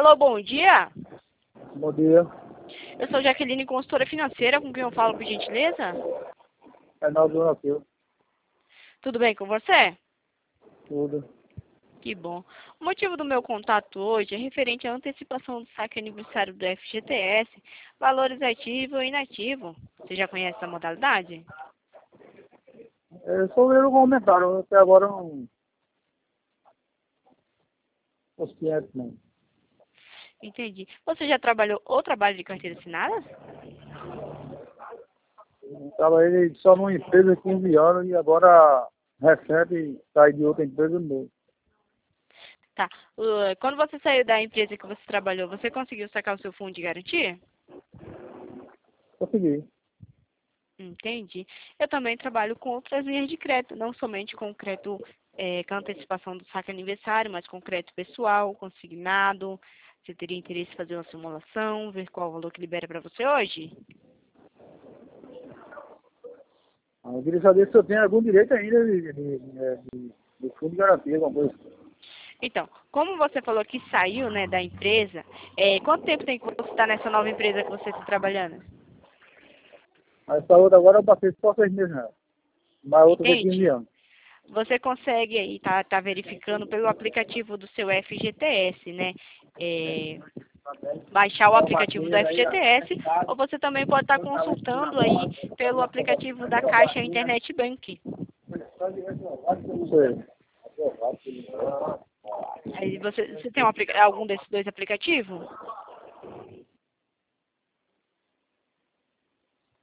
Alô, bom dia. Bom dia. Eu sou Jaqueline, consultora financeira, com quem eu falo, por gentileza? É Naldo Donatello. Tudo bem com você? Tudo. Que bom. O motivo do meu contato hoje é referente à antecipação do saque aniversário do FGTS, valores ativo e inativo. Você já conhece essa modalidade? É, só ver o comentário. Até agora não. Os clientes não. Entendi. Você já trabalhou ou trabalha de carteira assinada? Trabalhei só numa empresa 15 anos e agora recente saí de outra empresa novo. Tá. Quando você saiu da empresa que você trabalhou, você conseguiu sacar o seu fundo de garantia? Consegui. Entendi. Eu também trabalho com outras linhas de crédito, não somente com crédito com antecipação do saque aniversário, mas com crédito pessoal, consignado. Você teria interesse em fazer uma simulação, ver qual o valor que libera para você hoje? Eu queria saber se eu tenho algum direito ainda de fundo de garantia, alguma coisa. Então, como você falou que saiu, né, da empresa, quanto tempo tem que você está nessa nova empresa que você está trabalhando? Essa outra agora eu passei só 6 meses, né? Mas a outra tem 15 Entende? anos. Você consegue aí tá verificando pelo aplicativo do seu FGTS, né? Baixar o aplicativo do FGTS, ou você também pode estar consultando aí pelo aplicativo da Caixa Internet Bank. Sei. Aí você tem algum desses dois aplicativos?